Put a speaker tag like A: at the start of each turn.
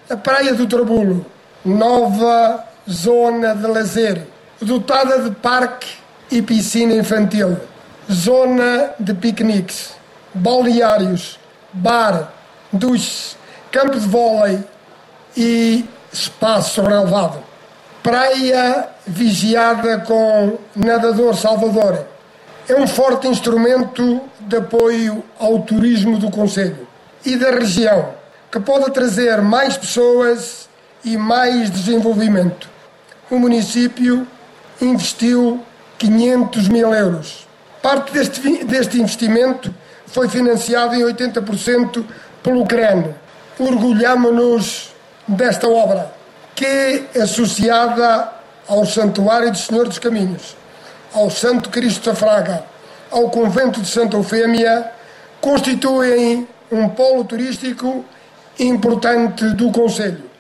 A: A Praia do Trabulo, nova zona de lazer, dotada de parque e piscina infantil, zona de piqueniques, balneários, bar, duches, campo de vôlei e espaço relevado. Praia vigiada com nadador Salvador. É um forte instrumento de apoio ao turismo do concelho e da região, que pode trazer mais pessoas e mais desenvolvimento. O município investiu 500 mil euros. Parte deste investimento foi financiado em 80% pelo CREN. Orgulhamo-nos desta obra, que é associada ao Santuário do Senhor dos Caminhos, ao Santo Cristo da Fraga, ao Convento de Santa Eufémia, constituem um polo turístico importante do concelho.